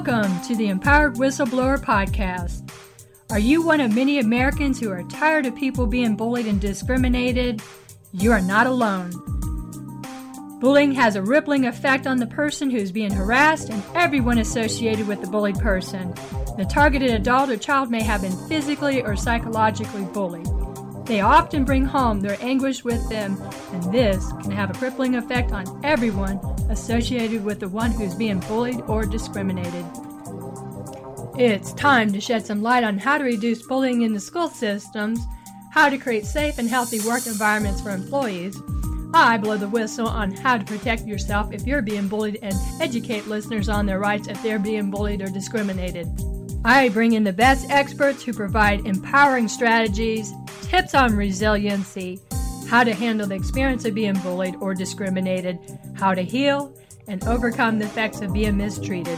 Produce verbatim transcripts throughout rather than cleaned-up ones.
Welcome to the Empowered Whistleblower Podcast. Are you one of many Americans who are tired of people being bullied and discriminated? You are not alone. Bullying has a rippling effect on the person who's being harassed and everyone associated with the bullied person. The targeted adult or child may have been physically or psychologically bullied. They often bring home their anguish with them, and this can have a crippling effect on everyone associated with the one who's being bullied or discriminated. It's time to shed some light on how to reduce bullying in the school systems, how to create safe and healthy work environments for employees. I blow the whistle on how to protect yourself if you're being bullied and educate listeners on their rights if they're being bullied or discriminated. I bring in the best experts who provide empowering strategies, tips on resiliency, how to handle the experience of being bullied or discriminated, how to heal, and overcome the effects of being mistreated.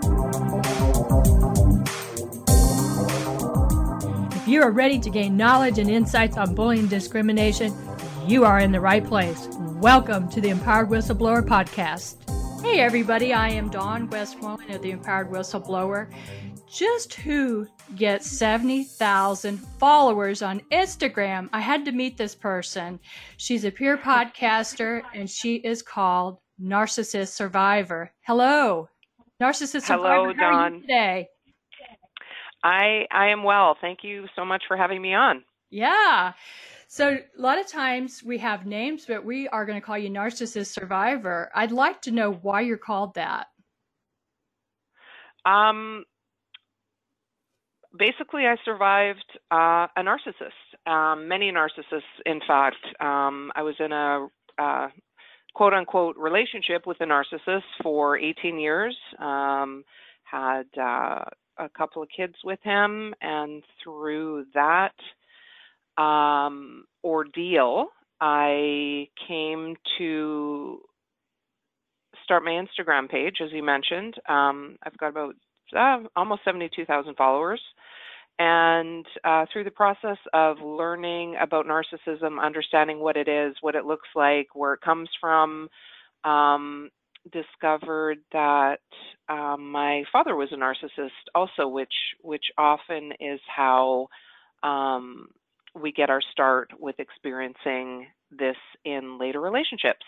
If you are ready to gain knowledge and insights on bullying and discrimination, you are in the right place. Welcome to the Empowered Whistleblower Podcast. Hey everybody, I am Dawn Westmoreland of the Empowered Whistleblower. Just who gets seventy thousand followers on Instagram? I had to meet this person. She's a peer podcaster and she is called Narcissist Survivor. Hello, Narcissist Hello, Survivor. How Dawn. are you today? I I am well. Thank you so much for having me on. Yeah. So a lot of times we have names, but we are going to call you Narcissist Survivor. I'd like to know why you're called that. Um. Basically, I survived uh, a narcissist, um, many narcissists, in fact. Um, I was in a uh, quote-unquote relationship with a narcissist for eighteen years, um, had uh, a couple of kids with him, and through that um, ordeal, I came to start my Instagram page, as you mentioned. Um, I've got about uh, almost seventy-two thousand followers. And uh, through the process of learning about narcissism, understanding what it is, what it looks like, where it comes from, um, discovered that um, my father was a narcissist also, which which often is how um, we get our start with experiencing this in later relationships.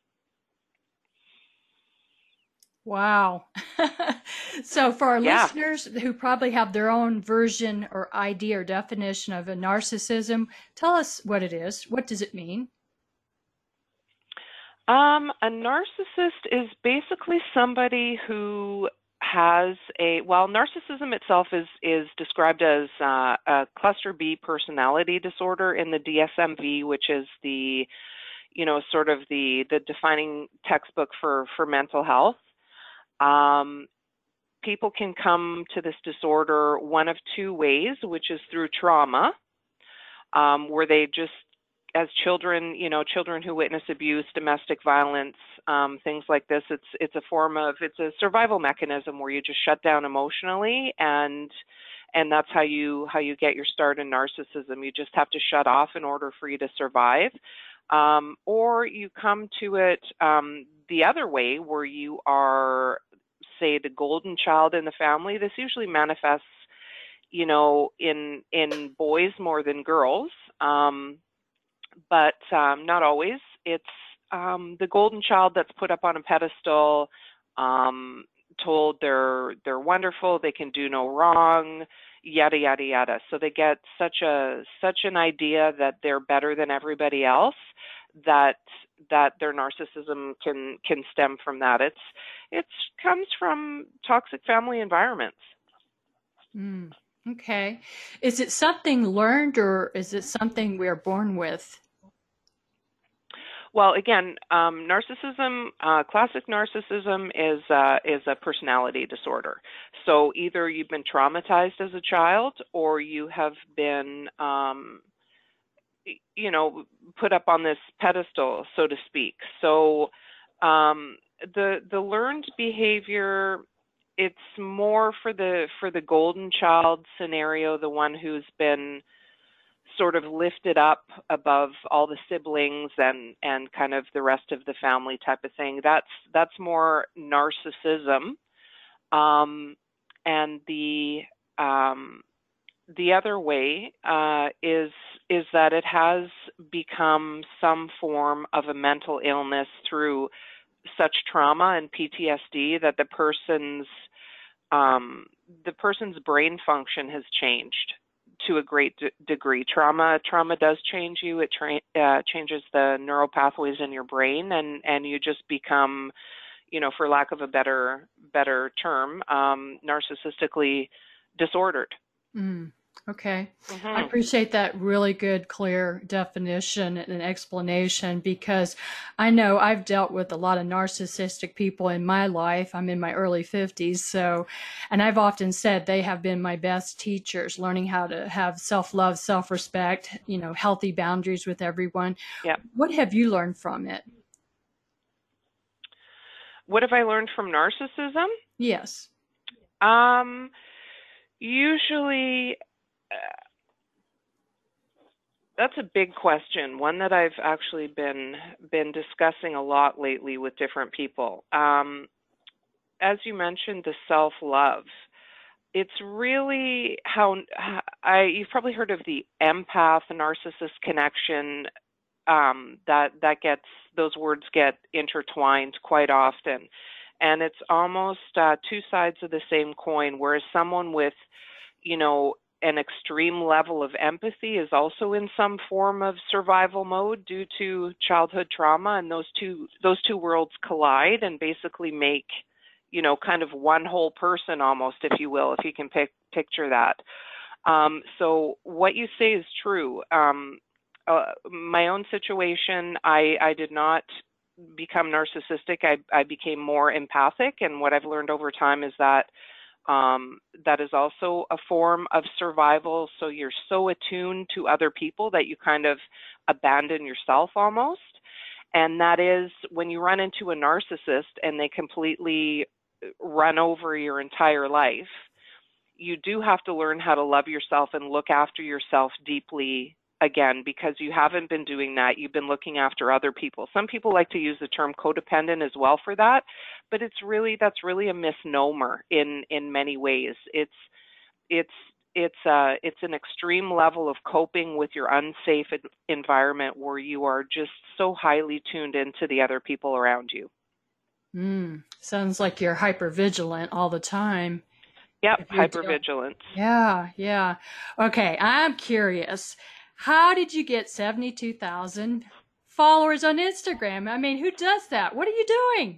Wow. So for our Yeah. listeners who probably have their own version or idea or definition of a narcissism, tell us what it is. What does it mean? Um, a narcissist is basically somebody who has a, well, narcissism itself is, is described as uh, a cluster B personality disorder in the D S M V, which is the, you know, sort of the, the defining textbook for, for mental health. Um, people can come to this disorder one of two ways, which is through trauma, um, where they just, as children, you know, children who witness abuse, domestic violence, um, things like this, it's it's a form of, it's a survival mechanism where you just shut down emotionally, and and that's how you how you get your start in narcissism. You just have to shut off in order for you to survive. Um, or you come to it um, the other way, where you are, say, the golden child in the family. This usually manifests, you know, in in boys more than girls, um, but um, not always. It's um, the golden child that's put up on a pedestal, um, told they're they're wonderful, they can do no wrong, yada yada yada. So they get such a such an idea that they're better than everybody else, that that their narcissism can can stem from that. It's it comes from toxic family environments. Mm, okay. Is it something learned or is it something we're born with? Well, again, um, narcissism, uh, classic narcissism is uh, is a personality disorder. So either you've been traumatized as a child, or you have been um, you know, put up on this pedestal, so to speak. So um, the the learned behavior, it's more for the for the golden child scenario, the one who's been sort of lifted up above all the siblings and and kind of the rest of the family type of thing. That's that's more narcissism. Um, and the um, the other way uh, is is that it has become some form of a mental illness through such trauma and P T S D that the person's um, the person's brain function has changed to a great d- degree. Trauma trauma does change you. It tra- uh, changes the neural pathways in your brain, and and you just become, you know, for lack of a better better term, um, narcissistically disordered. Mm, okay. Mm-hmm. I appreciate that really good, clear definition and explanation, because I know I've dealt with a lot of narcissistic people in my life. I'm in my early fifties. So, and I've often said they have been my best teachers, learning how to have self-love, self-respect, you know, healthy boundaries with everyone. Yeah. What have you learned from it? What have I learned from narcissism? Yes. Um, usually, uh, that's a big question, one that I've actually been been discussing a lot lately with different people. Um, as you mentioned, the self-love. It's really how I you've probably heard of the empath narcissist connection. Um, that that gets those words get intertwined quite often, and it's almost uh, two sides of the same coin. Whereas someone with, you know, an extreme level of empathy is also in some form of survival mode due to childhood trauma, and those two those two worlds collide and basically make, you know, kind of one whole person almost, if you will, if you can pic- picture that. Um, so what you say is true. Um, uh, my own situation, I, I did not become narcissistic. I, I became more empathic, and what I've learned over time is that Um, that is also a form of survival. So you're so attuned to other people that you kind of abandon yourself almost. And that is when you run into a narcissist and they completely run over your entire life, you do have to learn how to love yourself and look after yourself deeply again, because you haven't been doing that. You've been looking after other people. Some people like to use the term codependent as well for that, but it's really, that's really a misnomer in, in many ways. It's, it's, it's, uh, it's an extreme level of coping with your unsafe environment where you are just so highly tuned into the other people around you. Mm, sounds like you're hypervigilant all the time. Yep, hypervigilance. Yeah, yeah. Okay, I'm curious. How did you get seventy-two thousand followers on Instagram? I mean, who does that? What are you doing?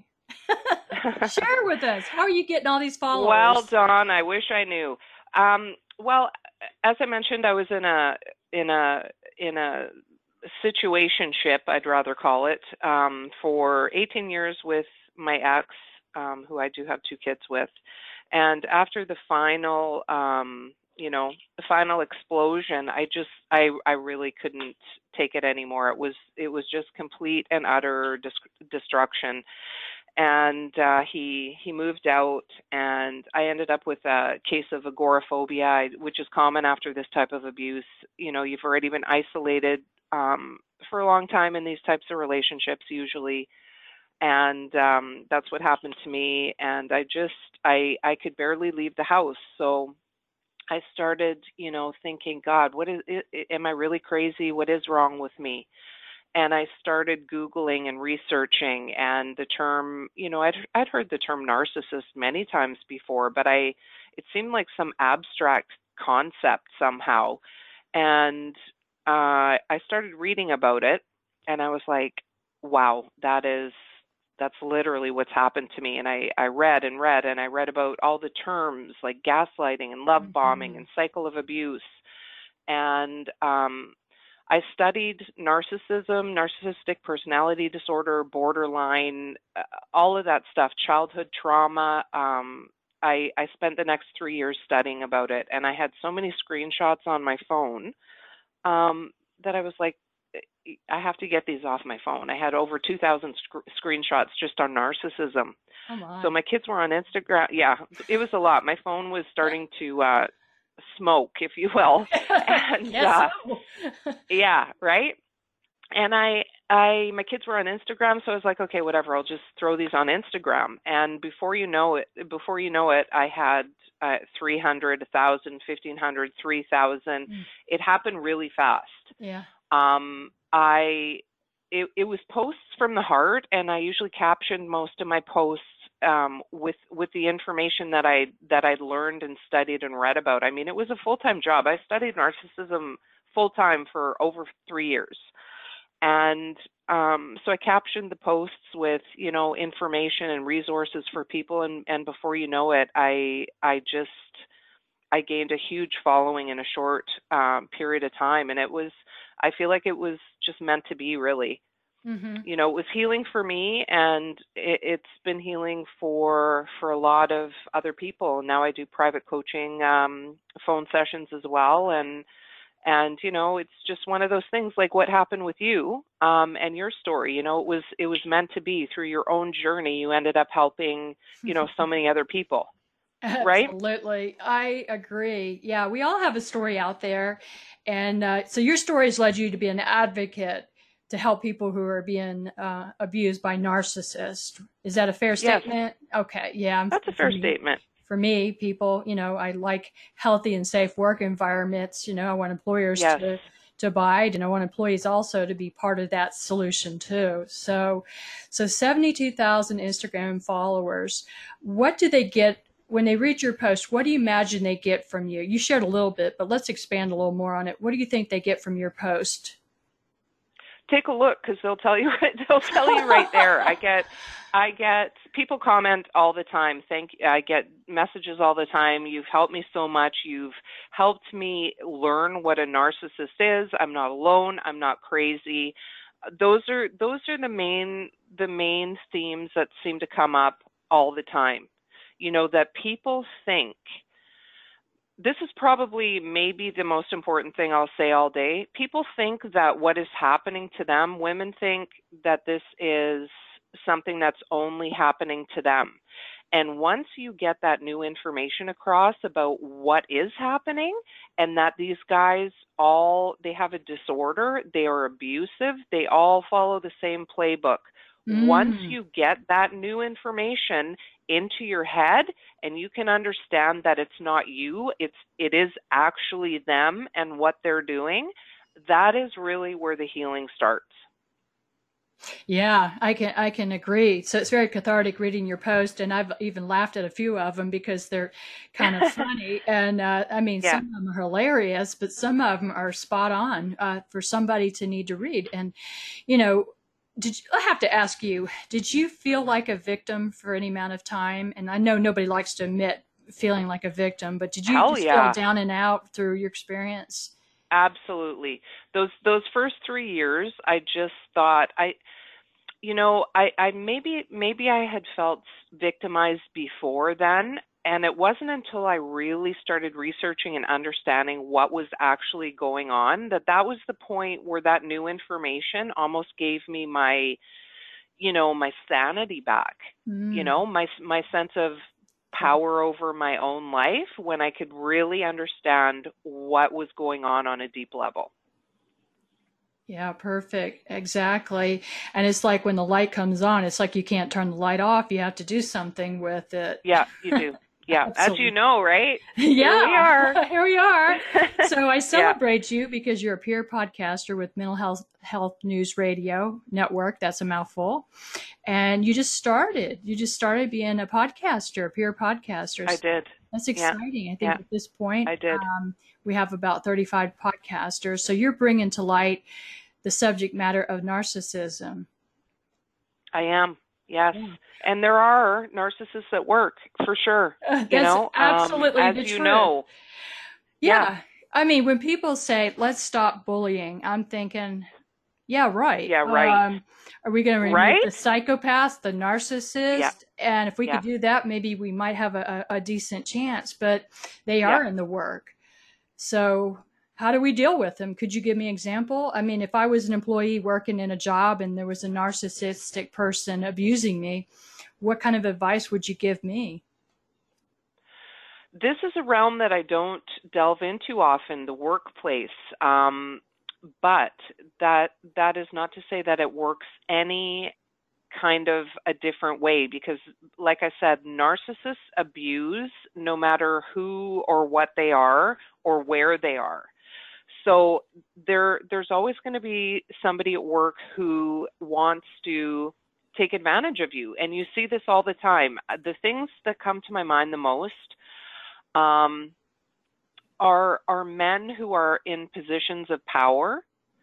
Share with us. How are you getting all these followers? Well, Dawn, I wish I knew. Um, well, as I mentioned, I was in a in a in a situationship, I'd rather call it, um, for eighteen years with my ex, um, who I do have two kids with. And after the final, um, you know, the final explosion, I just, I, I really couldn't take it anymore. It was, it was just complete and utter dis- destruction. And uh, he, he moved out, and I ended up with a case of agoraphobia, which is common after this type of abuse. You know, you've already been isolated um, for a long time in these types of relationships, usually. And um, that's what happened to me. And I just, I, I could barely leave the house. So I started, you know, thinking, God, what is, am I really crazy? What is wrong with me? And I started Googling and researching, and the term, you know, I'd, I'd heard the term narcissist many times before, but I, it seemed like some abstract concept somehow. And uh, I started reading about it, and I was like, wow, that is, that's literally what's happened to me. And I, I read and read, and I read about all the terms like gaslighting and love bombing mm-hmm. and cycle of abuse. And um, I studied narcissism, narcissistic personality disorder, borderline, uh, all of that stuff, childhood trauma. Um, I, I spent the next three years studying about it, and I had so many screenshots on my phone um, that I was like, I have to get these off my phone. I had over two thousand sc- screenshots just on narcissism. Oh my. So my kids were on Instagram. Yeah, it was a lot. My phone was starting to uh, smoke, if you will. And yes. uh, yeah, right? and I, I, my kids were on Instagram, so I was like, okay, whatever, I'll just throw these on Instagram. And before you know it, before you know it, I had uh, three hundred, one thousand, fifteen hundred, three thousand. Mm. It happened really fast. Yeah. Um, I, it, it was posts from the heart, and I usually captioned most of my posts um, with with the information that I that I'd learned and studied and read about. I mean, it was a full-time job. I studied narcissism full-time for over three years. And um, so I captioned the posts with, you know, information and resources for people. And, and before you know it, I I just, I gained a huge following in a short um, period of time. And it was, I feel like it was just meant to be, really. Mm-hmm. You know, it was healing for me, and it, it's been healing for for a lot of other people. Now I do private coaching um, phone sessions as well. And And, you know, it's just one of those things like what happened with you um, and your story. You know, it was it was meant to be. Through your own journey, you ended up helping, you know, so many other people. Right? Absolutely. I agree. Yeah, we all have a story out there. And uh, so your story has led you to be an advocate to help people who are being uh, abused by narcissists. Is that a fair Yes. statement? Okay. Yeah. That's a fair me, statement. For me, people, you know, I like healthy and safe work environments. You know, I want employers Yes. to, to abide, and I want employees also to be part of that solution too. So, so seventy-two thousand Instagram followers. What do they get when they read your post? What do you imagine they get from you? You shared a little bit, but let's expand a little more on it. What do you think they get from your post? Take a look, because they'll tell you. They'll tell you right there. I get, I get people comment all the time. Thank. I get messages all the time. You've helped me so much. You've helped me learn what a narcissist is. I'm not alone. I'm not crazy. Those are those are the main the main themes that seem to come up all the time. You know, that people think. This is probably maybe the most important thing I'll say all day. People think that what is happening to them, women think that this is something that's only happening to them. And once you get that new information across about what is happening, and that these guys all, they have a disorder, they are abusive, they all follow the same playbook. Mm. Once you get that new information into your head, and you can understand that it's not you, it's it is actually them and what they're doing, that is really where the healing starts. Yeah, I can I can agree. So it's very cathartic reading your post, and I've even laughed at a few of them because they're kind of funny. And uh, I mean, yeah. Some of them are hilarious, but some of them are spot on uh, for somebody to need to read. And you know, did you, I have to ask you, did you feel like a victim for any amount of time? And I know nobody likes to admit feeling like a victim, but did you Hell just yeah. feel down and out through your experience? Absolutely. Those those first three years, I just thought I, you know, I, I maybe maybe I had felt victimized before then, and it wasn't until I really started researching and understanding what was actually going on that that was the point where that new information almost gave me my, you know, my sanity back. Mm. You know, my my sense of power over my own life, when I could really understand what was going on on a deep level. Yeah, perfect. Exactly. And it's like when the light comes on, it's like you can't turn the light off. You have to do something with it. Yeah, you do. Yeah, as you know, right? Yeah, here we are. Here we are. So I celebrate yeah. you because you're a peer podcaster with Mental Health Health News Radio Network. That's a mouthful. And you just started. You just started being a podcaster, a peer podcaster. I did. That's exciting. Yeah. I think yeah. at this point, I did. Um, we have about thirty-five podcasters. So you're bringing to light the subject matter of narcissism. I am. Yes. Yeah. And there are narcissists at work, for sure. Uh, that's you know, absolutely um, as the you truth. know. Yeah. yeah. I mean, when people say, let's stop bullying, I'm thinking, yeah, right. Yeah, right. Um, are we going to remove right? the psychopath, the narcissist? Yeah. And if we yeah. could do that, maybe we might have a, a decent chance. But they are yeah. in the work. So how do we deal with them? Could you give me an example? I mean, if I was an employee working in a job and there was a narcissistic person abusing me, what kind of advice would you give me? This is a realm that I don't delve into often, the workplace. Um, but that that is not to say that it works any kind of a different way, because like I said, narcissists abuse no matter who or what they are or where they are. So there there's always going to be somebody at work who wants to take advantage of you, and you see this all the time. The things that come to my mind the most um, are are men who are in positions of power,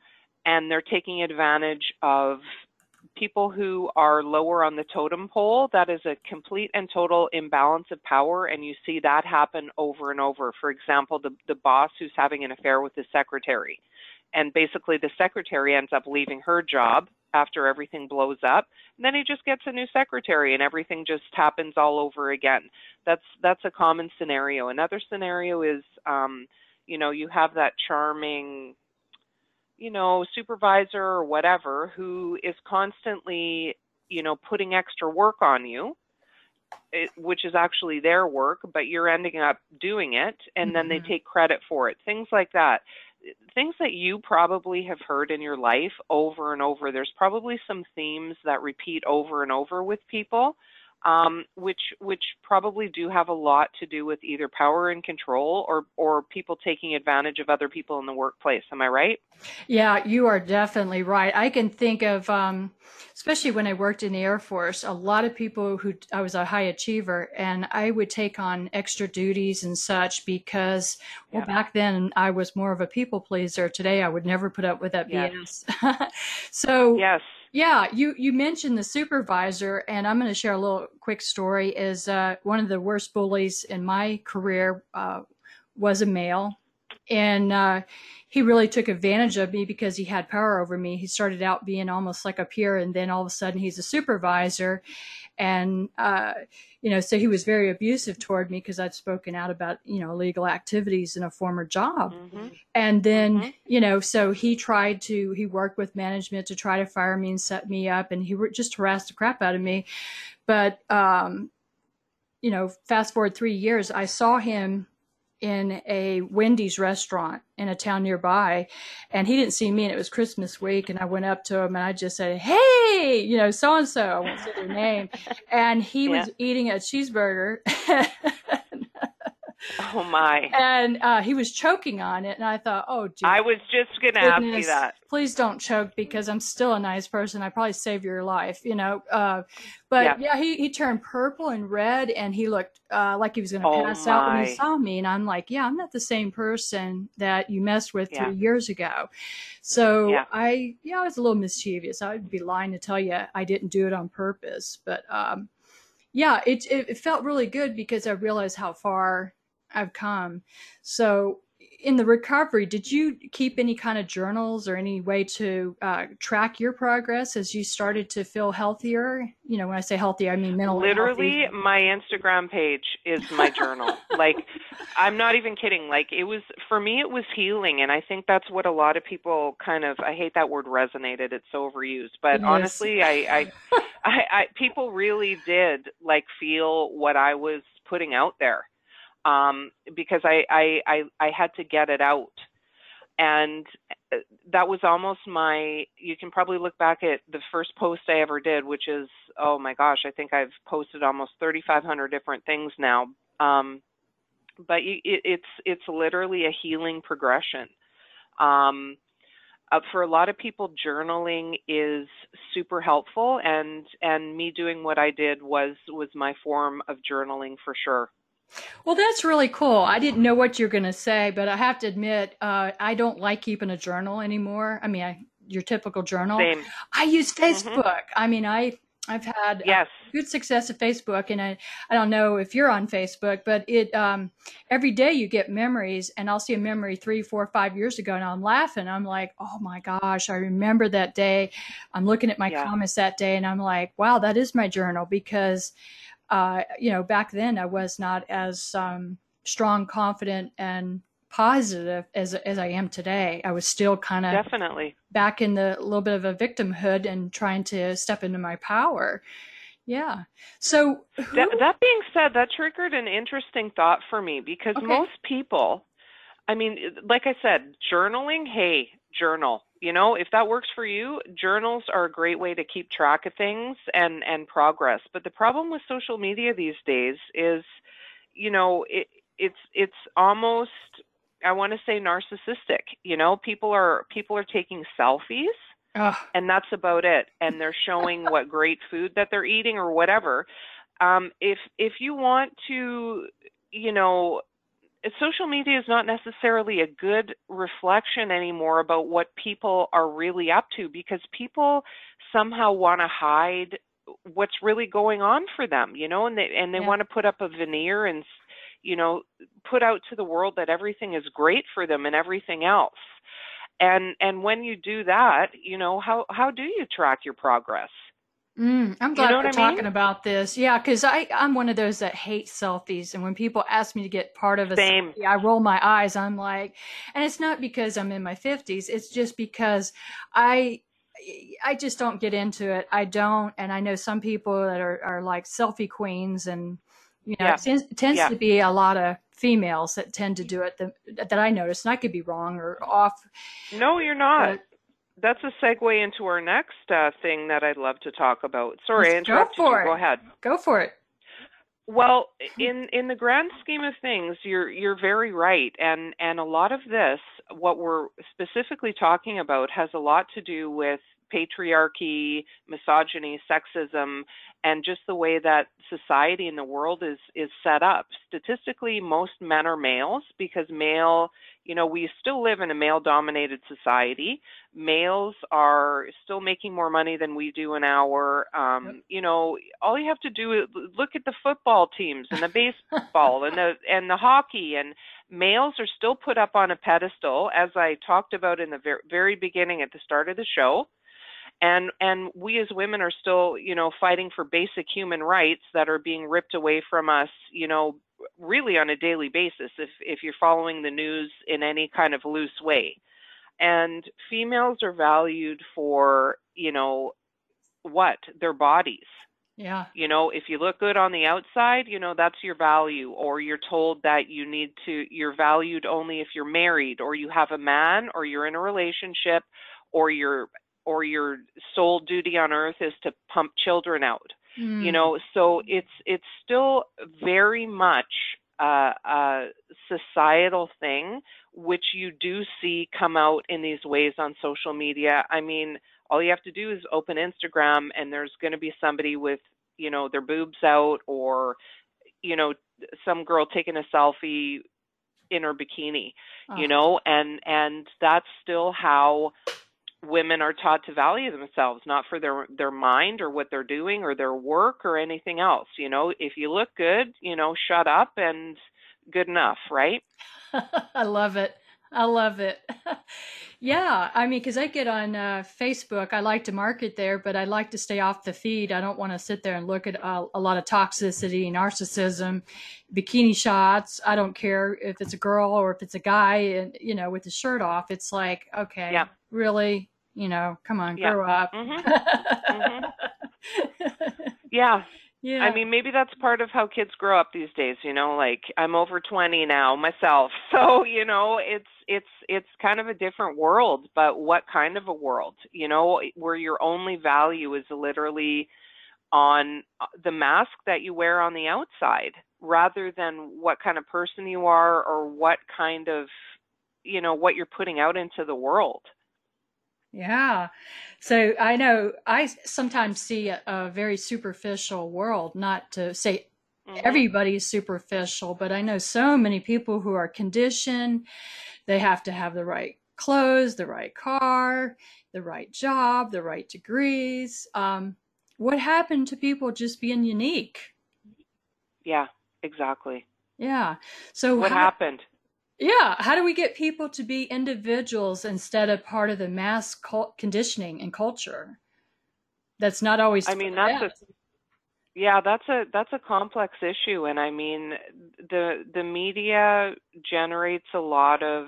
and they're taking advantage of people who are lower on the totem pole. That is a complete and total imbalance of power, and you see that happen over and over. For example, the, the boss who's having an affair with the secretary, and basically the secretary ends up leaving her job after everything blows up, and then he just gets a new secretary and everything just happens all over again. That's that's a common scenario. Another scenario is, um, you know, you have that charming, you know, supervisor or whatever who is constantly, you know, putting extra work on you, it, which is actually their work, but you're ending up doing it, and mm-hmm. then they take credit for it. Things like that. Things that you probably have heard in your life over and over. There's probably some themes that repeat over and over with people, um, which which probably do have a lot to do with either power and control or or people taking advantage of other people in the workplace. Am I right? Yeah, you are definitely right. I can think of, um, especially when I worked in the Air Force, a lot of people who, I was a high achiever, and I would take on extra duties and such because, well, yeah. back then I was more of a people pleaser. Today I would never put up with that yes. B S. So yes. Yeah, you, you mentioned the supervisor, and I'm going to share a little quick story. Is uh, one of the worst bullies in my career uh, was a male, and uh, he really took advantage of me because he had power over me. He started out being almost like a peer, and then all of a sudden he's a supervisor. And, uh, you know, so he was very abusive toward me because I'd spoken out about, you know, illegal activities in a former job. Mm-hmm. And then, mm-hmm. you know, so he tried to, he worked with management to try to fire me and set me up, and he just harassed the crap out of me. But, um, you know, fast forward three years, I saw him in a Wendy's restaurant in a town nearby, and he didn't see me, and it was Christmas week, and I went up to him and I just said, "Hey, you know, so-and-so," I won't say their name, and he yeah. was eating a cheeseburger. Oh my. And uh, he was choking on it, and I thought, oh, geez, I was just going to ask you that. Please don't choke, because I'm still a nice person. I probably saved your life, you know. Uh, but yeah, yeah he, he turned purple and red, and he looked uh, like he was going to oh pass my. out when he saw me. And I'm like, yeah, I'm not the same person that you messed with yeah. three years ago. So yeah. I, yeah, I was a little mischievous. I would be lying to tell you I didn't do it on purpose. But um, yeah, it, it, it felt really good because I realized how far I've come. So in the recovery, did you keep any kind of journals or any way to uh, track your progress as you started to feel healthier? You know, when I say healthy, I mean mentally Literally, healthy. My Instagram page is my journal. Like, I'm not even kidding. Like, it was, for me, it was healing. And I think that's what a lot of people kind of, I hate that word resonated. It's so overused. But honestly, I, I, I, I, people really did like feel what I was putting out there. Um, because I, I, I, I had to get it out. And that was almost my, you can probably look back at the first post I ever did, which is, oh my gosh, I think I've posted almost thirty-five hundred different things now. Um, but it, it's, it's literally a healing progression. Um, uh, for a lot of people, journaling is super helpful, and, and me doing what I did was, was my form of journaling for sure. Well, that's really cool. I didn't know what you're going to say, but I have to admit, uh, I don't like keeping a journal anymore. I mean, I, your typical journal. Same. I use Facebook. Mm-hmm. I mean, I, I've had yes. uh, good success at Facebook, and I, I don't know if you're on Facebook, but it um, every day you get memories, and I'll see a memory three, four, five years ago, and I'm laughing. I'm like, oh my gosh, I remember that day. I'm looking at my yeah. comments that day, and I'm like, wow, that is my journal, because Uh, you know, back then I was not as um, strong, confident, and positive as as I am today. I was still kind of definitely back in the little bit of a victimhood and trying to step into my power. Yeah. So who... that, that being said, that triggered an interesting thought for me, because okay. most people I mean, like I said, journaling, hey, journal. You know, if that works for you, journals are a great way to keep track of things and and progress. But the problem with social media these days is, you know, it it's it's almost, I want to say, narcissistic. You know, people are people are taking selfies Oh, and that's about it. And they're showing what great food that they're eating or whatever. Um, if if you want to, you know, social media is not necessarily a good reflection anymore about what people are really up to, because people somehow want to hide what's really going on for them, you know, and they and they yeah. want to put up a veneer and, you know, put out to the world that everything is great for them and everything else. And and when you do that, you know, how how do you track your progress? Mm, I'm You glad know what we're I mean? talking about this. Yeah, because I I'm one of those that hate selfies, and when people ask me to get part of a Same. selfie, I roll my eyes. I'm like, and it's not because I'm in my fifties. It's just because I I just don't get into it. I don't, and I know some people that are are like selfie queens, and you know, Yeah. it tends, it tends Yeah. to be a lot of females that tend to do it that, that I notice, and I could be wrong or off, No, you're not. but That's a segue into our next uh, thing that I'd love to talk about. Sorry, let's I go interrupted you. for Go it. ahead. Go for it. Well, in in the grand scheme of things, you're you're very right, and and a lot of this, what we're specifically talking about, has a lot to do with patriarchy, misogyny, sexism, and just the way that society in the world is is set up. Statistically, most men are males because male, you know, we still live in a male-dominated society. Males are still making more money than we do an hour. Yep. Um, you know, all you have to do is look at the football teams and the baseball and the and the hockey, and males are still put up on a pedestal, as I talked about in the very, very beginning at the start of the show. And and we as women are still, you know, fighting for basic human rights that are being ripped away from us, you know, really on a daily basis if if you're following the news in any kind of loose way. And females are valued for, you know, what? Their bodies. Yeah. You know, if you look good on the outside, you know, that's your value. Or you're told that you need to, you're valued only if you're married, or you have a man, or you're in a relationship, or your or your sole duty on earth is to pump children out. You Mm. know, so it's it's still very much uh, a societal thing, which you do see come out in these ways on social media. I mean, all you have to do is open Instagram, and there's going to be somebody with, you know, their boobs out, or, you know, some girl taking a selfie in her bikini, Oh, you know, and and that's still how women are taught to value themselves, not for their their mind or what they're doing or their work or anything else. You know, if you look good, you know, shut up and good enough, right? I love it. I love it. Yeah, I mean, because I get on uh, Facebook, I like to market there, but I like to stay off the feed. I don't want to sit there and look at a, a lot of toxicity, narcissism, bikini shots. I don't care if it's a girl or if it's a guy, and you know, with his shirt off. It's like, Yeah, okay, really, you know, come on, yeah. grow up. Mhm. Mhm. Yeah. I Yeah. mean, maybe that's part of how kids grow up these days, you know, like I'm over twenty now myself. So, you know, it's it's it's kind of a different world, but what kind of a world? You know, where your only value is literally on the mask that you wear on the outside, rather than what kind of person you are, or what kind of, you know, what you're putting out into the world. Yeah. So I know I sometimes see a, a very superficial world, not to say Mhm. everybody's superficial, but I know so many people who are conditioned. They have to have the right clothes, the right car, the right job, the right degrees. Um, what happened to people just being unique? Yeah, exactly. Yeah. So What how, happened? yeah, how do we get people to be individuals instead of part of the mass cult conditioning and culture? That's not always I for mean, the that's a best. yeah, that's a that's a complex issue, and I mean, the the media generates a lot of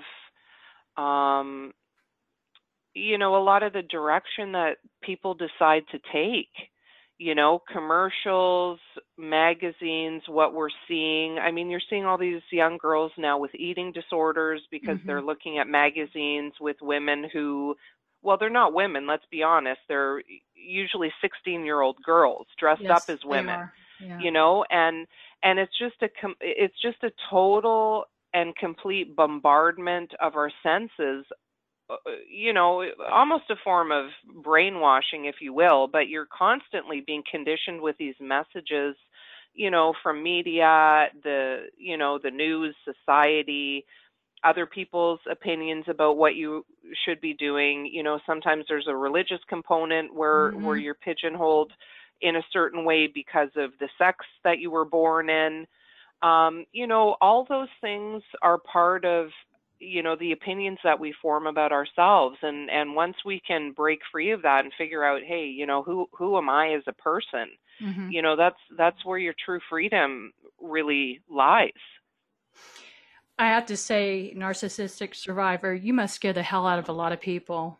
um you know, a lot of the direction that people decide to take. you know, commercials, magazines, what we're seeing. I mean, you're seeing all these young girls now with eating disorders because Mm-hmm. they're looking at magazines with women who, well, they're not women, let's be honest. They're usually sixteen-year-old girls dressed up Yes, as they women, are. Yeah. you know, and and it's just a com- it's just a total and complete bombardment of our senses, uh, you know, almost a form of brainwashing, if you will, but you're constantly being conditioned with these messages, you know, from media, the, you know, the news, society, other people's opinions about what you should be doing. You know, sometimes there's a religious component where, where Mm-hmm. you're pigeonholed in a certain way because of the sex that you were born in. Um, you know, all those things are part of, you know, the opinions that we form about ourselves. And, and once we can break free of that and figure out, hey, you know, who, who am I as a person? Mm-hmm. You know, that's, that's where your true freedom really lies. I have to say, narcissistic survivor, you must scare the hell out of a lot of people.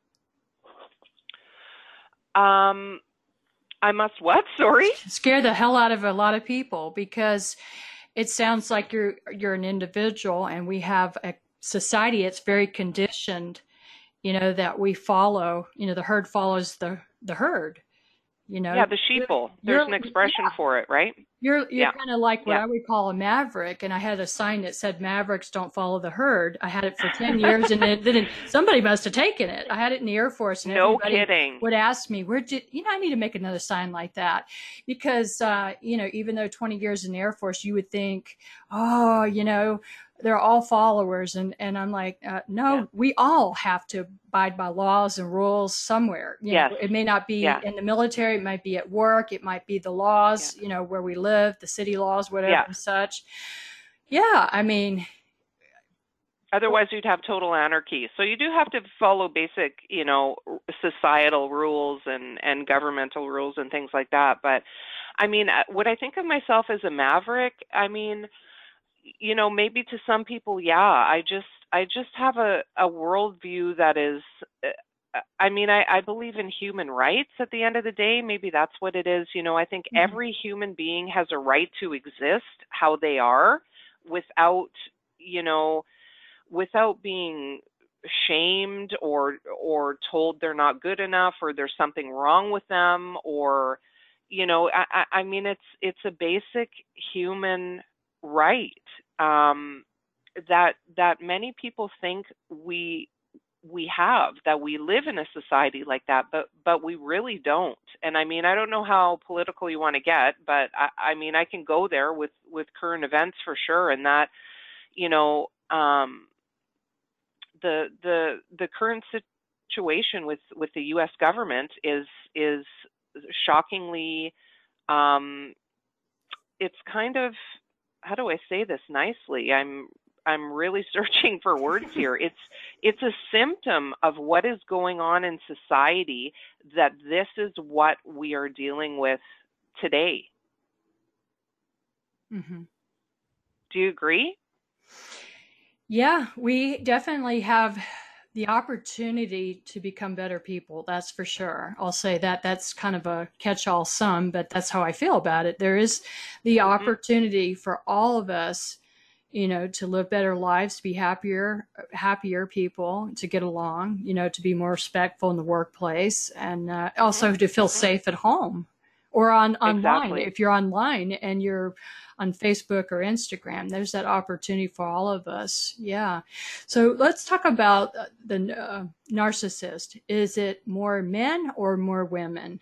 Um, I must what? Sorry? Scare the hell out of a lot of people because it sounds like you're you're an individual, and we have a society that's very conditioned, you know, that we follow. You know, the herd follows the the herd. You know, Yeah, the sheeple. you're, There's you're an expression yeah, for it, right? you're you're Yeah. kind of like what Yeah. I would call a maverick, and I had a sign that said "Mavericks don't follow the herd." I had it for ten years, and then, then somebody must have taken it. I had it in the Air Force, and No everybody kidding. would ask me, "Where did you know?" I need to make another sign like that because uh, you know, even though twenty years in the Air Force, you would think, "Oh, you know, they're all followers," and and I'm like, uh, no, Yeah. we all have to abide by laws and rules somewhere. You Yes. know, it may not be Yeah. in the military, it might be at work, it might be the laws, Yeah. you know, where we live, the city laws, whatever Yeah. and such. Yeah, I mean, Otherwise, you'd have total anarchy. So you do have to follow basic, you know, societal rules and, and governmental rules and things like that. But, I mean, would I think of myself as a maverick? I mean, you know, maybe to some people, yeah. I just, I just have a, a worldview that is, I mean, I, I believe in human rights at the end of the day. Maybe that's what it is. You know, I think Mhm. every human being has a right to exist how they are without, you know, without being shamed or or told they're not good enough or there's something wrong with them, or, you know, I, I mean, it's it's a basic human right, um, that that many people think we we have, that we live in a society like that, but but we really don't. And I mean, I don't know how political you want to get, but I, I mean, I can go there with with current events for sure, and that, you know, um, the the the current situation with with the U S government is is shockingly, um, it's kind of, how do I say this nicely? I'm I'm really searching for words here. It's it's a symptom of what is going on in society, that this is what we are dealing with today. Mm-hmm. Do you agree? Yeah, we definitely have the opportunity to become better people. That's for sure. I'll say that that's kind of a catch-all sum, but that's how I feel about it. There is the Mm-hmm. opportunity for all of us, you know, to live better lives, to be happier, happier people, to get along, you know, to be more respectful in the workplace, and uh, Mm-hmm. also to feel Mm-hmm. safe at home or on online. Exactly. If you're online and you're on Facebook or Instagram, there's that opportunity for all of us. Yeah. So let's talk about the uh, narcissist. Is it more men or more women?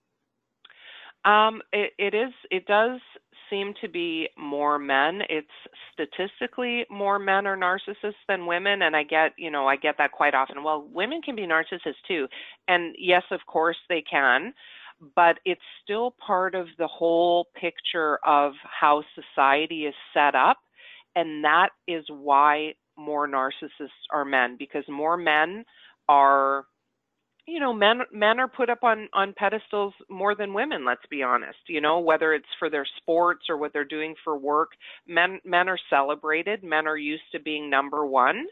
Um, it, it is. It does seem to be more men. It's statistically more men are narcissists than women, and I get, you know, I get that quite often. Well, women can be narcissists too, and yes, of course they can, but it's still part of the whole picture of how society is set up, and that is why more narcissists are men, because more men are, you know, men men are put up on on pedestals more than women, let's be honest. You know, whether it's for their sports or what they're doing for work, men men are celebrated. Men are used to being number one,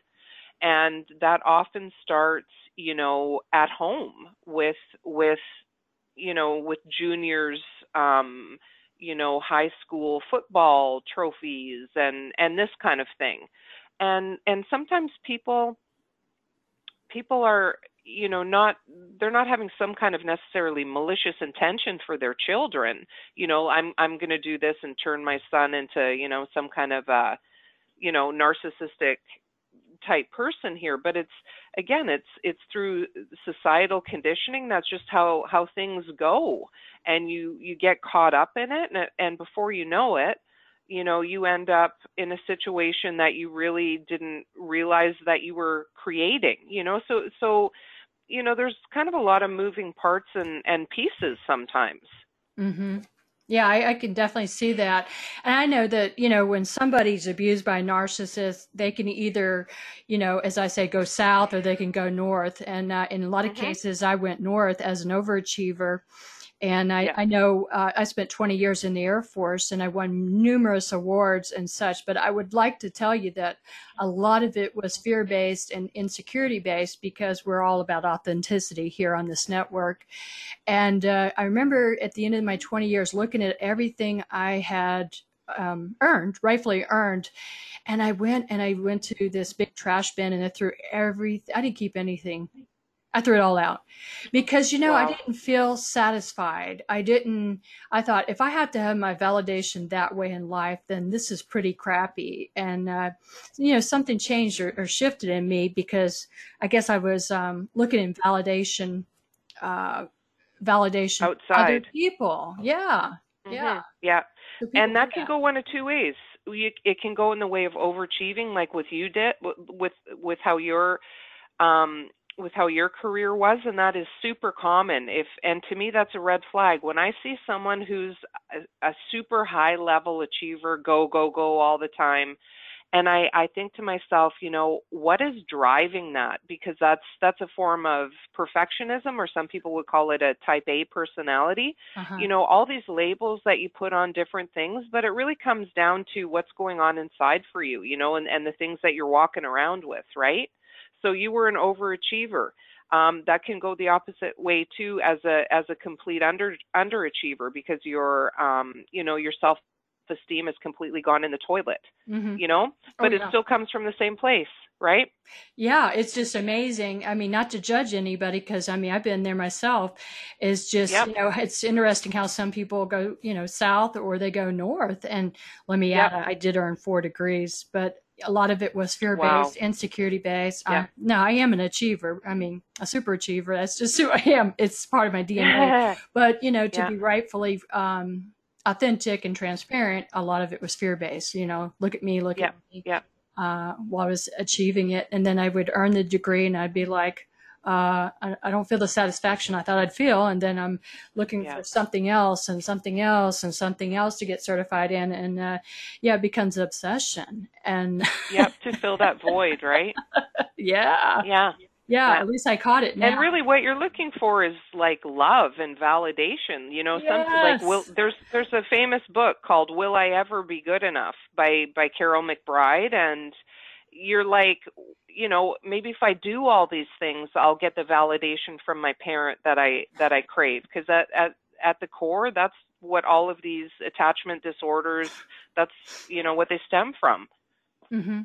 and that often starts, you know, at home with with you know, with juniors, um, you know, high school football trophies and, and this kind of thing. And, and sometimes people, people are, you know, not, they're not having some kind of necessarily malicious intention for their children. You know, I'm, I'm going to do this and turn my son into, you know, some kind of, uh, you know, narcissistic type person here. But it's, again, it's, it's through societal conditioning. That's just how, how things go. And you, you get caught up in it. And, and before you know it, you know, you end up in a situation that you really didn't realize that you were creating, you know, so, so, you know, there's kind of a lot of moving parts and, and pieces sometimes. Mm-hmm. Yeah, I, I can definitely see that. And I know that, you know, when somebody's abused by a narcissist, they can either, you know, as I say, go south or they can go north. And uh, in a lot of Mm-hmm. cases, I went north as an overachiever. And I, Yeah. I know uh, I spent twenty years in the Air Force and I won numerous awards and such, but I would like to tell you that a lot of it was fear-based and insecurity-based because we're all about authenticity here on this network. And uh, I remember at the end of my twenty years looking at everything I had um, earned, rightfully earned, and I went and I went to this big trash bin and I threw everything. I didn't keep anything. I threw it all out because, you know, Wow. I didn't feel satisfied. I didn't, I thought if I have to have my validation that way in life, then this is pretty crappy. And, uh, you know, something changed or, or shifted in me because I guess I was um, looking in validation, uh, validation from other Outside. people. Yeah. Yeah. Mm-hmm. Yeah. So people And do that can that. go one of two ways. You, it can go in the way of overachieving, like with you did, with, with how your, um, with how your career was, and that is super common. If, and to me, that's a red flag. When I see someone who's a, a super high level achiever, go, go, go all the time, and I, I think to myself, you know, what is driving that? Because that's, that's a form of perfectionism, or some people would call it a type A personality. Uh-huh. You know, all these labels that you put on different things, but it really comes down to what's going on inside for you, you know, and, and the things that you're walking around with, right? So you were an overachiever. Um, that can go the opposite way too, as a as a complete under underachiever, because your um, you know, your self-esteem has completely gone in the toilet. Mm-hmm. You know, but Oh, it yeah. still comes from the same place, right? Yeah, it's just amazing. I mean, not to judge anybody, because I mean, I've been there myself. It's just, Yep. you know, it's interesting how some people go, you know, south or they go north. And let me Yep. add, I did earn four degrees, but a lot of it was fear-based, Wow. insecurity-based. Yeah. I, no, I am an achiever. I mean, a super achiever. That's just who I am. It's part of my D N A. But, you know, to Yeah. be rightfully um, authentic and transparent, a lot of it was fear-based. You know, look at me, look Yeah. at me. Yeah. Uh, while I was achieving it. And then I would earn the degree and I'd be like, uh, I, I don't feel the satisfaction I thought I'd feel. And then I'm looking Yeah. for something else and something else and something else to get certified in. And, uh, yeah, it becomes an obsession. And Yep. To fill that void, right? yeah, Yeah. yeah, Yeah. at least I caught it now. And really what you're looking for is like love and validation. You know, Yes. some like will there's there's a famous book called Will I Ever Be Good Enough by by Carol McBride, and you're like, you know, maybe if I do all these things, I'll get the validation from my parent that I that I crave, because at at at the core, that's what all of these attachment disorders, that's, you know, what they stem from. Mm-hmm.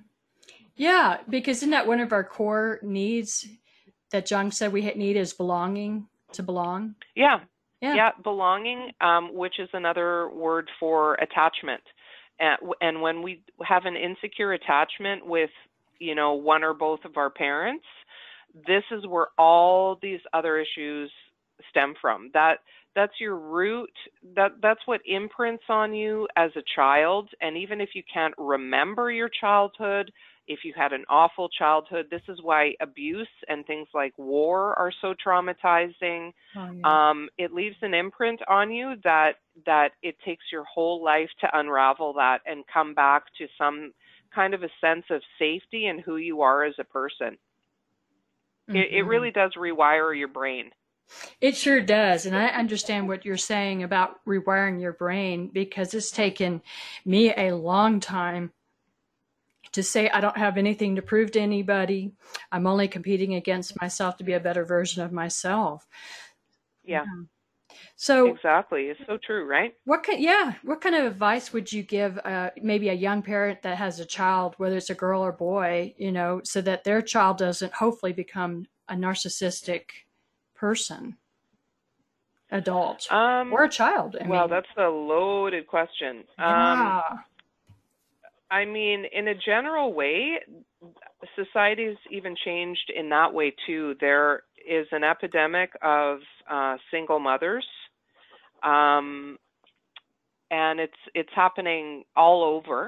Yeah, because isn't that one of our core needs that Jung said we need is belonging, to belong? Yeah. Yeah. Yeah, belonging, um, which is another word for attachment. And, and when we have an insecure attachment with, you know, one or both of our parents, this is where all these other issues stem from. That that's your root. That that's what imprints on you as a child. And even if you can't remember your childhood, if you had an awful childhood, this is why abuse and things like war are so traumatizing. Oh, yeah. Um, it leaves an imprint on you that that it takes your whole life to unravel that and come back to some kind of a sense of safety in who you are as a person. Mm-hmm. It, it really does rewire your brain. It sure does. And I understand what you're saying about rewiring your brain, because it's taken me a long time to say I don't have anything to prove to anybody. I'm only competing against myself to be a better version of myself. Yeah. Yeah. So exactly. It's so true, right? what kind, yeah, what kind of advice would you give uh, maybe a young parent that has a child, whether it's a girl or boy, you know, so that their child doesn't hopefully become a narcissistic person, adult, or Um, a child? I well, mean, that's a loaded question. Um, yeah. I mean, in a general way, society's even changed in that way too. There is an epidemic of uh, single mothers, um, and it's it's happening all over.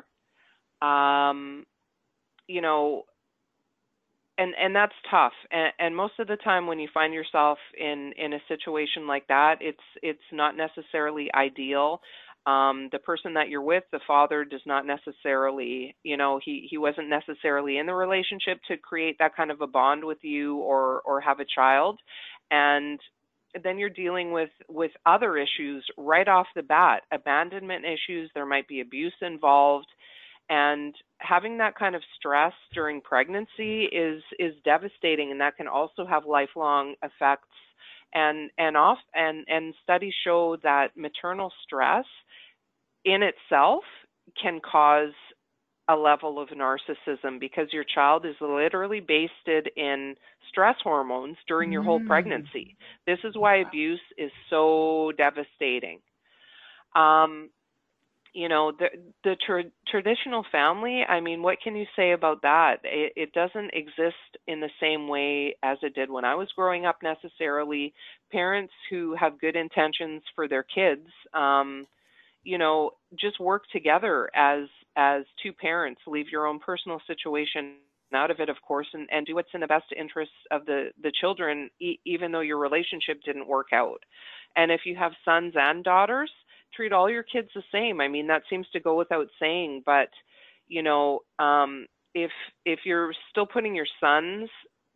Um, you know, and and that's tough. And, and most of the time, when you find yourself in in a situation like that, it's it's not necessarily ideal. Um, the person that you're with, the father, does not necessarily, you know, he he wasn't necessarily in the relationship to create that kind of a bond with you or or have a child, and then you're dealing with with other issues right off the bat, abandonment issues. There might be abuse involved, and having that kind of stress during pregnancy is is devastating, and that can also have lifelong effects. And and off and and studies show that maternal stress in itself can cause a level of narcissism, because your child is literally based in stress hormones during your whole Mm. pregnancy. This is why abuse is so devastating. Um, you know, the the tra- traditional family, I mean, what can you say about that? It, it doesn't exist in the same way as it did when I was growing up necessarily. Parents who have good intentions for their kids, um, you know, just work together as as two parents, leave your own personal situation out of it, of course, and, and do what's in the best interests of the, the children, e- even though your relationship didn't work out. And if you have sons and daughters, treat all your kids the same. I mean, that seems to go without saying, but, you know, um, if if you're still putting your sons,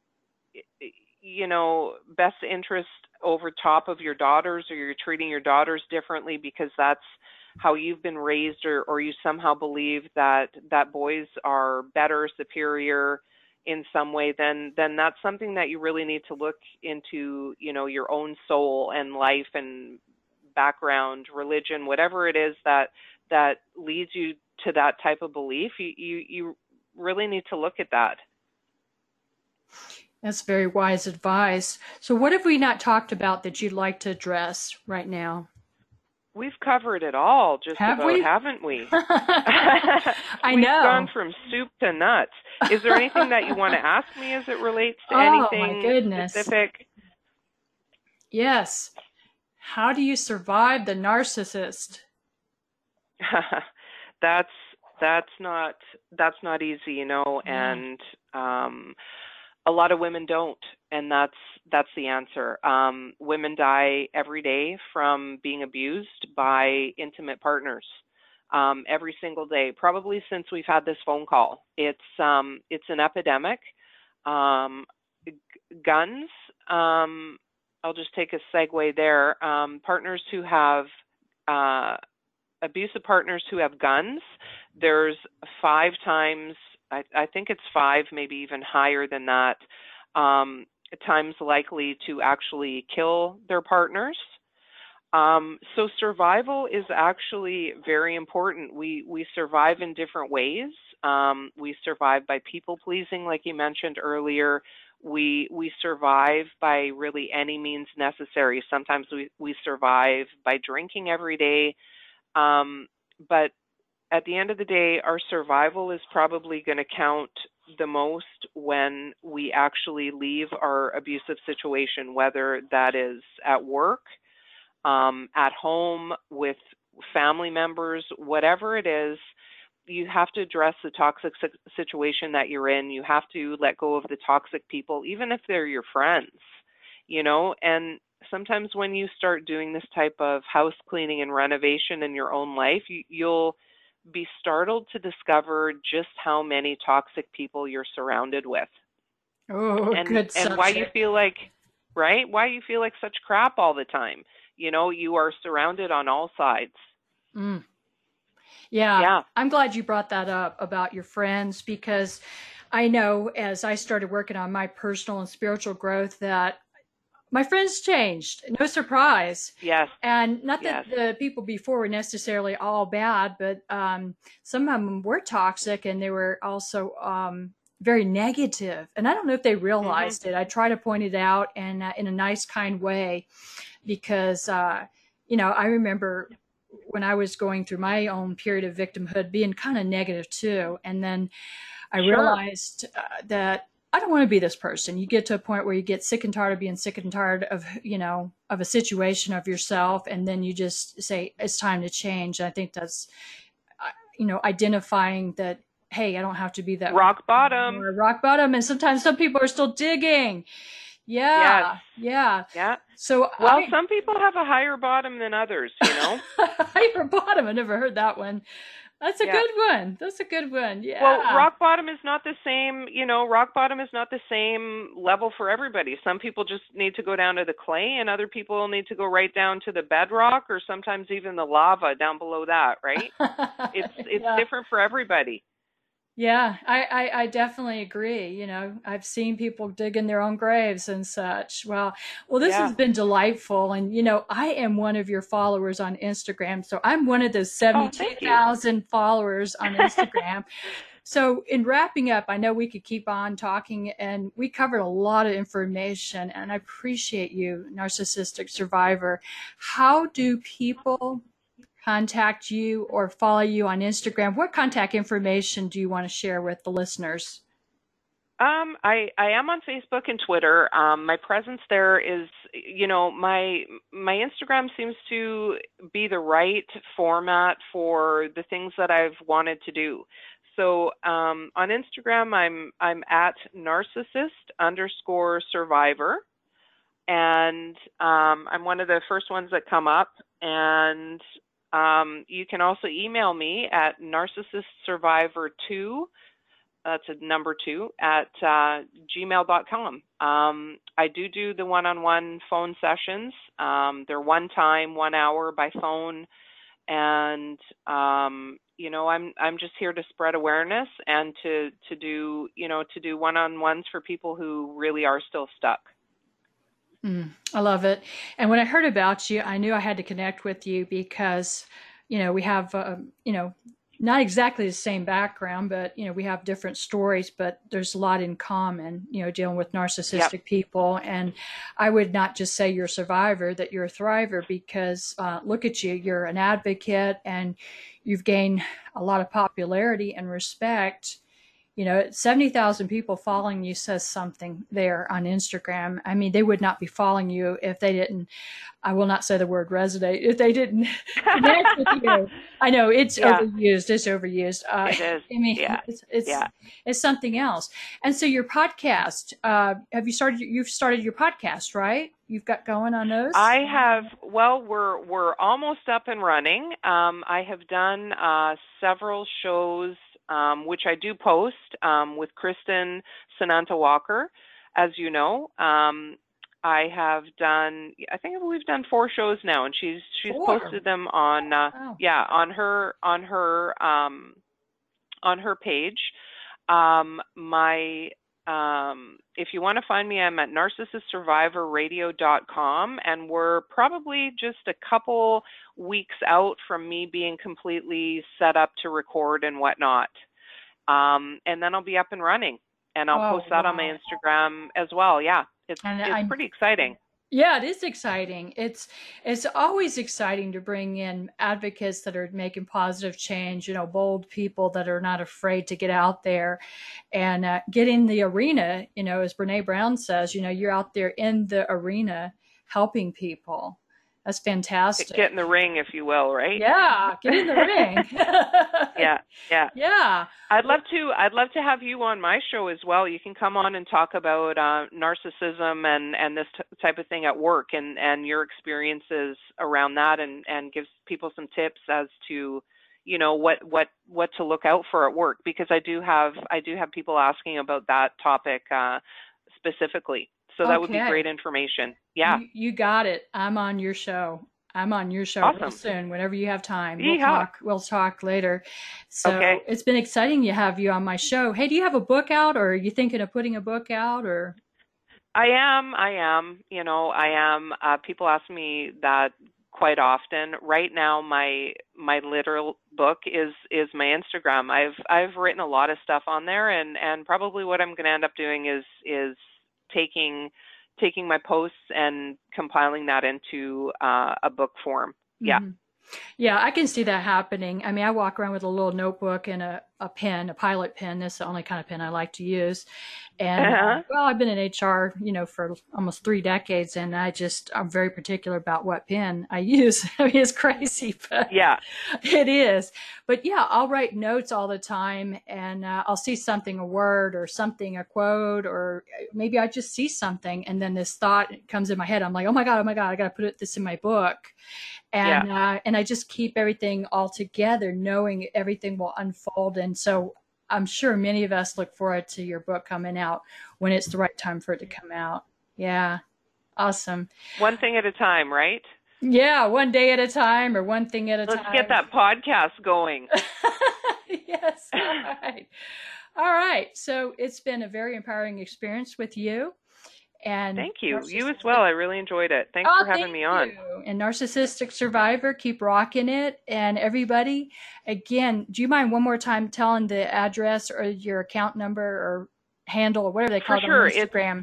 you know, best interest over top of your daughters, or you're treating your daughters differently because that's how you've been raised, or, or you somehow believe that that boys are better, superior in some way, then then that's something that you really need to look into, you know, your own soul and life and background, religion, whatever it is that that leads you to that type of belief. You you, you really need to look at that. That's very wise advice. So what have we not talked about that you'd like to address right now? We've covered it all, just Have about, we? haven't we? I We've know. gone from soup to nuts. Is there anything that you want to ask me as it relates to Oh my anything goodness. specific? Yes. How do you survive the narcissist? that's that's not that's not easy, you know, Yeah. and um a lot of women don't, and that's that's the answer. Um, women die every day from being abused by intimate partners, um, every single day, probably since we've had this phone call. It's um, it's an epidemic. Um, g- guns. Um, I'll just take a segue there. Um, partners who have uh, abusive partners who have guns. There's five times, I, I think it's five, maybe even higher than that, um, times likely to actually kill their partners. Um, so survival is actually very important. We we survive in different ways. Um, we survive by people pleasing, like you mentioned earlier. We we survive by really any means necessary. Sometimes we, we survive by drinking every day. Um, but at the end of the day, our survival is probably going to count the most when we actually leave our abusive situation, whether that is at work, um, at home, with family members, whatever it is. You have to address the toxic situation that you're in. You have to let go of the toxic people, even if they're your friends, you know, and sometimes when you start doing this type of house cleaning and renovation in your own life, you, you'll be startled to discover just how many toxic people you're surrounded with. Oh, And good and why you subject. feel like, right? Why you feel like such crap all the time. You know, you are surrounded on all sides. Mm. Yeah, Yeah. I'm glad you brought that up about your friends, because I know as I started working on my personal and spiritual growth that my friends changed. No surprise. Yes. And not that Yes. the people before were necessarily all bad, but um, some of them were toxic, and they were also um, very negative. And I don't know if they realized Mm-hmm. it. I try to point it out and uh, in a nice, kind way, because uh, you know, I remember when I was going through my own period of victimhood being kind of negative too, and then I Sure. realized uh, that I don't want to be this person. You get to a point where you get sick and tired of being sick and tired of, you know, of a situation, of yourself. And then you just say, it's time to change. I think that's, uh, you know, identifying that, hey, I don't have to be that rock bottom. Or rock bottom. And sometimes some people are still digging. Yeah. Yes. Yeah. Yeah. So well, I, some people have a higher bottom than others, you know. higher bottom. I never heard that one. That's a yeah. good one. That's a good one. Yeah. Well, rock bottom is not the same, you know, rock bottom is not the same level for everybody. Some people just need to go down to the clay, and other people need to go right down to the bedrock, or sometimes even the lava down below that, right? It's it's yeah. different for everybody. Yeah, I, I, I definitely agree. You know, I've seen people dig in their own graves and such. Well, well, this Yeah. has been delightful. And, you know, I am one of your followers on Instagram. So I'm one of those seventy-two thousand oh, followers on Instagram. So in wrapping up, I know we could keep on talking, and we covered a lot of information, and I appreciate you, Narcissistic Survivor. How do people contact you or follow you on Instagram? What contact information do you want to share with the listeners? Um, I, I am on Facebook and Twitter. Um, my presence there is, you know, my my Instagram seems to be the right format for the things that I've wanted to do. So um, on Instagram, I'm I'm at narcissist underscore survivor, and um, I'm one of the first ones that come up. And Um, you can also email me at narcissistsurvivor two, that's a number two, at uh, gmail dot com. Um, I do do the one-on-one phone sessions. Um, they're one time, one hour by phone. And, um, you know, I'm I'm just here to spread awareness and to, to do, you know, to do one-on-ones for people who really are still stuck. Mm, I love it. And when I heard about you, I knew I had to connect with you because, you know, we have, uh, you know, not exactly the same background, but, you know, we have different stories, but there's a lot in common, you know, dealing with narcissistic yep. people. And I would not just say you're a survivor, that you're a thriver, because uh, look at you, you're an advocate, and you've gained a lot of popularity and respect. You know, seventy thousand people following you says something there on Instagram. I mean, they would not be following you if they didn't, I will not say the word resonate, if they didn't connect with you. I know it's yeah. overused. It's overused. Uh, it is. I mean, yeah. it's, it's, yeah. it's something else. And so your podcast, uh, have you started, you've started your podcast, right? You've got going on those? I have, well, we're, we're almost up and running. Um, I have done uh, several shows Um, which I do post um, with Kristen Sananta Walker, as you know. Um, I have done, I think we've done four shows now, and she's she's four. posted them on, uh, wow. yeah, on her on her um, on her page. Um, my um, if you want to find me, I'm at narcissist survivor radio dot com, and we're probably just a couple weeks out from me being completely set up to record and whatnot. Um, and then I'll be up and running, and I'll oh, post that wow. on my Instagram as well. Yeah, it's, it's I'm, pretty exciting. Yeah, it is exciting. It's it's always exciting to bring in advocates that are making positive change, you know, bold people that are not afraid to get out there and uh, get in the arena. You know, as Brene Brown says, you know, you're out there in the arena helping people. That's fantastic. Get in the ring, if you will, right? Yeah, get in the ring. yeah, yeah, yeah. I'd love to. I'd love to have you on my show as well. You can come on and talk about uh, narcissism and and this t- type of thing at work, and and your experiences around that, and and give people some tips as to, you know, what what what to look out for at work, because I do have I do have people asking about that topic uh, specifically. So that okay. would be great information. Yeah. You, you got it. I'm on your show. I'm on your show awesome. real soon, whenever you have time. Yeehaw. We'll talk. We'll talk later. So okay. It's been exciting to have you on my show. Hey, do you have a book out, or are you thinking of putting a book out, or? I am. I am. You know, I am. Uh, people ask me that quite often. Right now, my my literal book is is my Instagram. I've I've written a lot of stuff on there, and, and probably what I'm going to end up doing is is taking taking my posts and compiling that into uh, a book form. Yeah. Mm-hmm. Yeah, I can see that happening. I mean, I walk around with a little notebook and a, a pen, a Pilot pen. That's the only kind of pen I like to use. And Uh-huh. uh, well, I've been in H R, you know, for almost three decades, and I just I'm very particular about what pen I use. I mean, it's crazy, but Yeah. it is. But yeah, I'll write notes all the time, and uh, I'll see something, a word or something, a quote, or maybe I just see something, and then this thought comes in my head. I'm like, oh my god, oh my god, I got to put this in my book. And Yeah. uh, and I just keep everything all together, knowing everything will unfold. And so I'm sure many of us look forward to your book coming out when it's the right time for it to come out. Yeah, awesome. One thing at a time, right? Yeah, one day at a time, or one thing at a Let's time. get that podcast going. Yes, all right. All right. So it's been a very empowering experience with you. And Thank you. You as well. I really enjoyed it. Thanks Oh, for having thank me on. you. And Narcissistic Survivor, keep rocking it. And everybody, again, do you mind one more time telling the address or your account number or handle or whatever they call For it sure. on Instagram?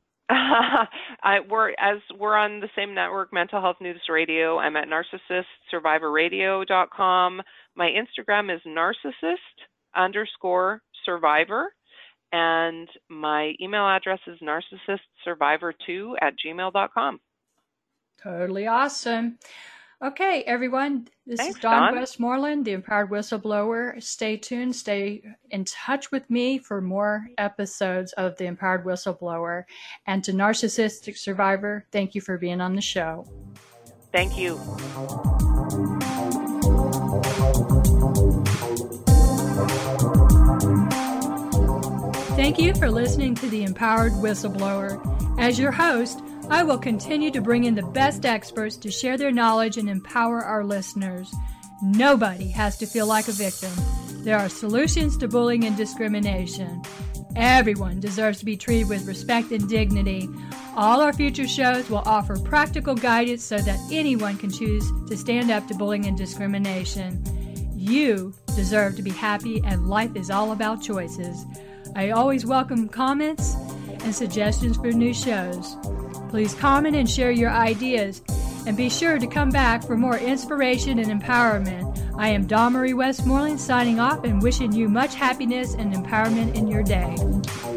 I, we're as we're on the same network, Mental Health News Radio. I'm at narcissist survivor radio dot com. My Instagram is narcissist underscore survivor. And my email address is narcissist survivor two at gmail dot com. Totally awesome. Okay, everyone. This Thanks, is Dawn, Dawn Westmoreland, the Empowered Whistleblower. Stay tuned. Stay in touch with me for more episodes of the Empowered Whistleblower. And to Narcissistic Survivor, thank you for being on the show. Thank you. Thank you for listening to the Empowered Whistleblower. As your host, I will continue to bring in the best experts to share their knowledge and empower our listeners. Nobody has to feel like a victim. There are solutions to bullying and discrimination. Everyone deserves to be treated with respect and dignity. All our future shows will offer practical guidance so that anyone can choose to stand up to bullying and discrimination. You deserve to be happy, and life is all about choices. I always welcome comments and suggestions for new shows. Please comment and share your ideas, and be sure to come back for more inspiration and empowerment. I am Dawn Marie Westmoreland signing off and wishing you much happiness and empowerment in your day.